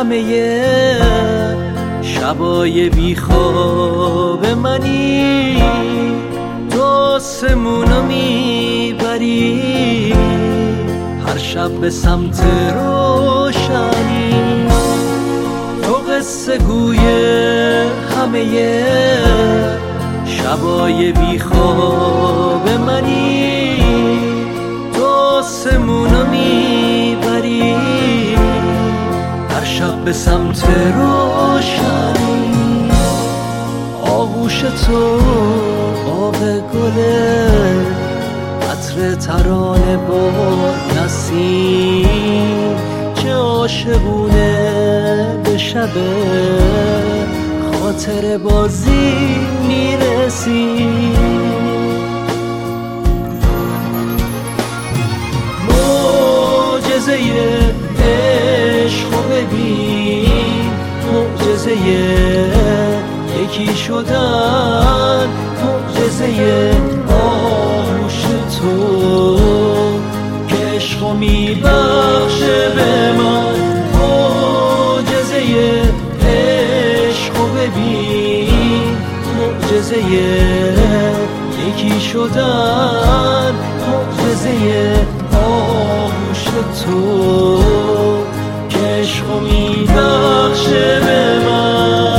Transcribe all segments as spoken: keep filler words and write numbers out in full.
همه شبای بیخواب منی، تو آسمونو میبری هر شب به سمت روشنی. تو قصه گوی همه شبای بیخواب منی، تو آسمونو میبری هر شب به سمت روشنی. آغوش تو باغ گله، عطر ترانه با نسیم، چه عاشقونه به شب خاطر بازی میرسی. معجزه عشقو ببین، معجزه یکی شدن، معجزه آغوش تو که عشقو میبخشه به من. معجزه عشقو ببین، معجزه یکی شدن، معجزه آغوش تو که عشقو میبخشه به من.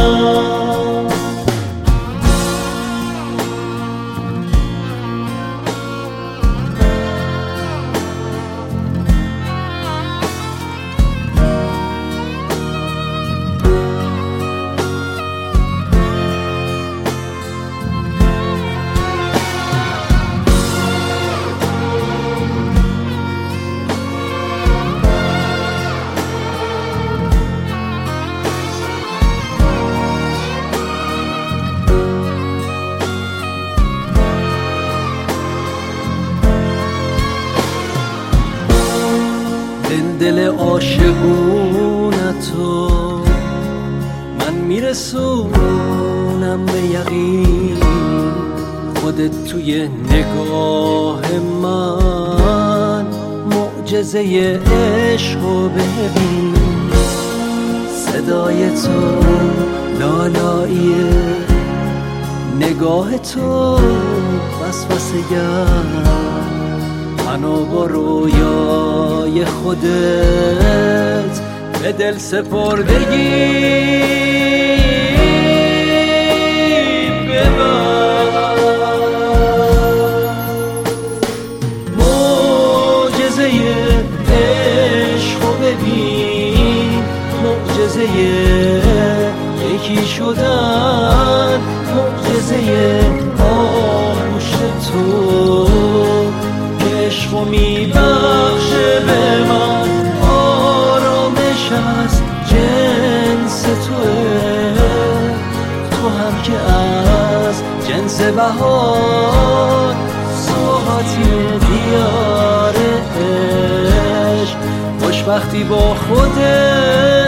دل عاشقونتو من میرسونم به یقین، خودت توی نگاه من معجزه عشقو ببین. صدای تو لالاییه، نگاه تو وسوسه گر، منو با رویای خودت به دل سپردگی ببر. معجزه عشقو ببین، معجزه یکی شدن، معجزه آغوش تو عشقو میبخشه به من. آرامش از جنس توه، تو هم که از جنس بهار، سوهاتی دیار عشق، خوشبختی با خودت